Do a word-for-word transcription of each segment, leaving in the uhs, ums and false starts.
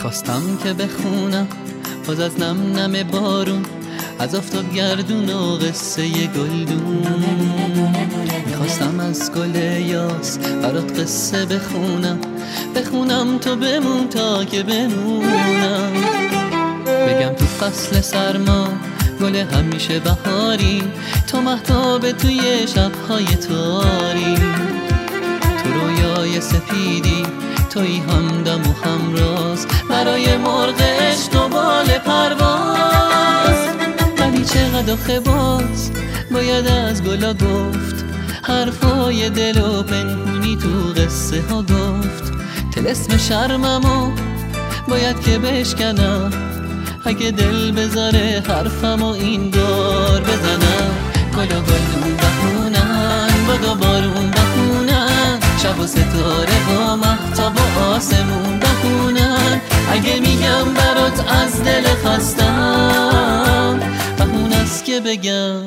میخواستم که بخونم باز از نم نم بارون، از آفتاب گردون و قصه گلدون. میخواستم از گل یاس برات قصه بخونم، بخونم تو بمون تا که بمونم. بگم تو فصل سرما گل همیشه بهاری، تو مهتاب توی شبهای تاری. تو رویای سپیدی توی همدم و همراز، برای مرغ عشق و بال پرواز. ولی چقدر آخه باز باید از گلا گفت، حرفای دل و پنهونی تو قصه ها گفت. طلسم شرممو باید که بشکنم، اگه دل بذاره حرفمو این دار بزنم. گلا گلدون بخونن، بگا بارون بخونن، شب و ستاره و مهتاب و آسمون بخونن. اگه میگم برات از دل خستم، بهون است که بگم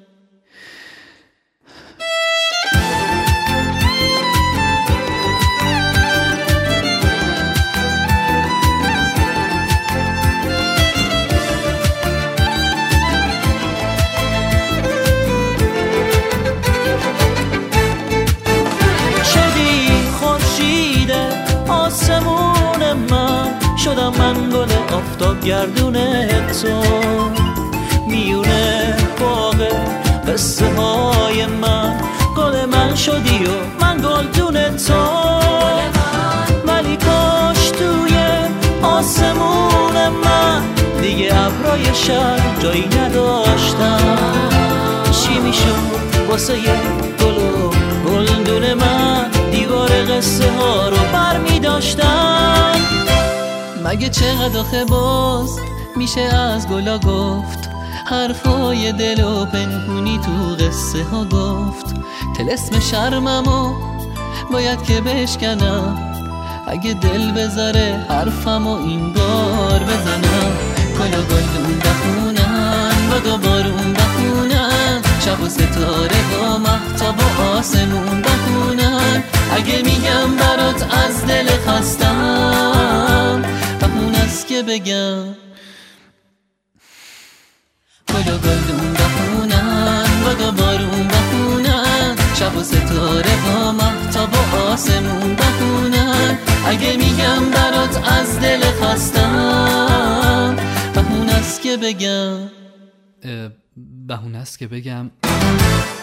شدم من گل آفتاب گردون تو، میونه باغ قصه های من. گل من شدی و من گلدون تو، ولی کاش توی آسمون من دیگه ابرای شب جایی نداشتم. چی میشد واسه یه گل و گلدون من، دیوار قصه ها رو بر میداشتم. مگه چقدر آخه باز میشه از گلا گفت، حرفای دل و پنهونی تو قصه ها گفت. طلسم شرممو باید که بشکنم، اگه دل بذاره حرفمو این بار بزنم. گلا گلدون بخونن، بگا بارون بخونن، شب و ستاره و مهتاب و آسمون بخونن. اگه میگم برات از دل خستم، بهون است که بگم گلا گلدون بخونن، بگا بارون بخونن، شب و ستاره و مهتاب و آسمون بخونن. اگه میگم برات از دل خستم، بهون است که بگم بهونه است که بگم